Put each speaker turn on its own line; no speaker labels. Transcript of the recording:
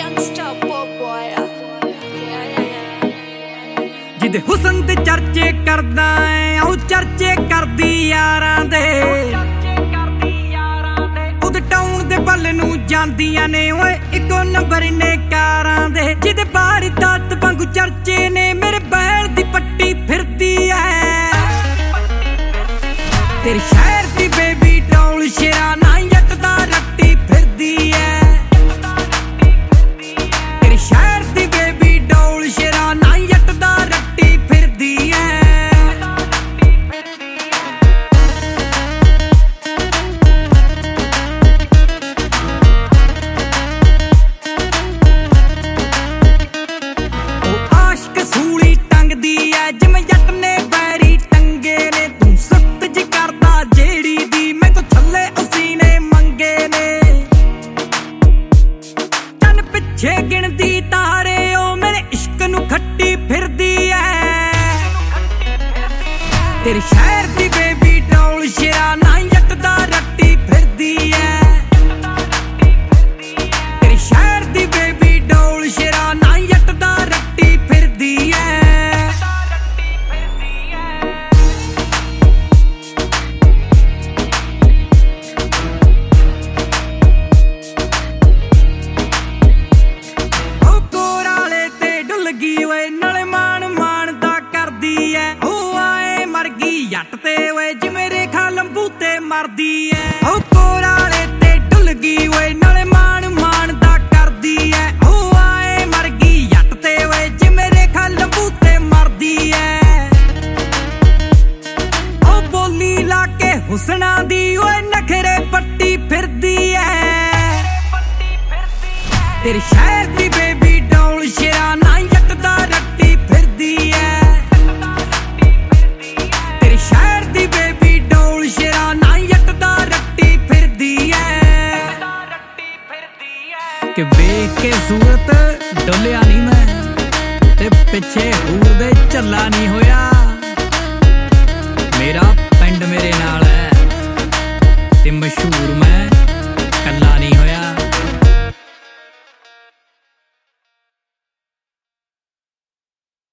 youngster pop boy.
जिदे हुसन दे चर्चे करदा है ओ चर्चे करदी यारां दे उद टाउन दे बल नू जांदियां ने ओए इको नंबर ने कारां दे जिदे बाहर दात वांगू चर्चे ने मेरे बैल दी पट्टी फिरदी है तेरे शहर दी बेबी डॉल शेरा ना यकदा रट्टी फिरदी है तेरे शहर दी बेबी डॉल शेरा ना यकदा रट्टी फिरदी है ओ आशिक सूली टंगदी है जिवें जट ने बैरी टंगे ने तू सख्त जी करदा जेड़ी दी मैं तो थल्ले उसीने मंगे ने चन पिछे गिनदी तारे ओ मेरे इश्क नू खट्टी फिरदी है तेरे शहर दी बेबी डॉल शेरा ना यकदा रट्टी फिरदी है तेरे शहर दी बेबी डॉल शेरा ना यकदा रट्टी फिरदी है ओ कोराले ते डुल गई ओए नाले मान मान दा करदी है ओ आए मर गई जट ते ओए जिवें रेखा लंबू ते मरदी है ओ कोराले ते डुल गई ओए नाले मान मान दा करदी है ओ आए मर गई जट ते ओए जिवें रेखा लंबू ते मरदी है ओ बोली ला के हुसना दी ओए नखरे पट्टी फिरदी है तेरे शहर दी बेबी डॉल शेरा ना यकदा रट्टी फिरदी है तेरे शहर दी बेबी डॉल शेरा ना यकदा रट्टी फिरदी है कि वेख के सूरत डोलिया नहीं मैं ते पिछे हूर दे झल्ला नहीं होया मेरा पिंड मेरे नाल